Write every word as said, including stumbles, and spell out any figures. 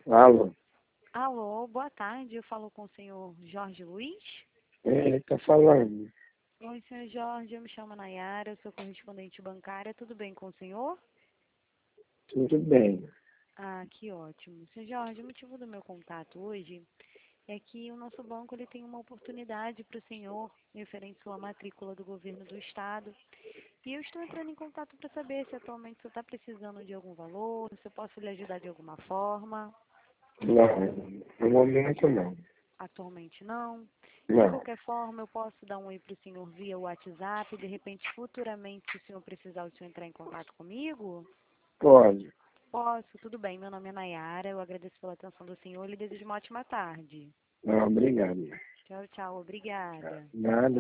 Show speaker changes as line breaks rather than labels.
Alô?
Alô, boa tarde. Eu falo com o senhor Jorge Luiz.
É, ele tá falando.
Oi, senhor Jorge. Eu me chamo Nayara, eu sou correspondente bancária. Tudo bem com o senhor?
Tudo bem.
Ah, que ótimo. Senhor Jorge, o motivo do meu contato hoje é que o nosso banco ele tem uma oportunidade para o senhor, referente à sua matrícula do governo do estado. E eu estou entrando em contato para saber se atualmente você está precisando de algum valor, se eu posso lhe ajudar de alguma forma.
Não, no momento não.
Atualmente não. De
Não,
qualquer forma, eu posso dar um oi para o senhor via WhatsApp, de repente, futuramente, se o senhor precisar, o senhor entrar em contato comigo?
pode.
Posso, tudo bem. Meu nome é Nayara, eu agradeço pela atenção do senhor e lhe desejo uma ótima tarde.
Não, obrigado.
Tchau, tchau, obrigada.
Nada.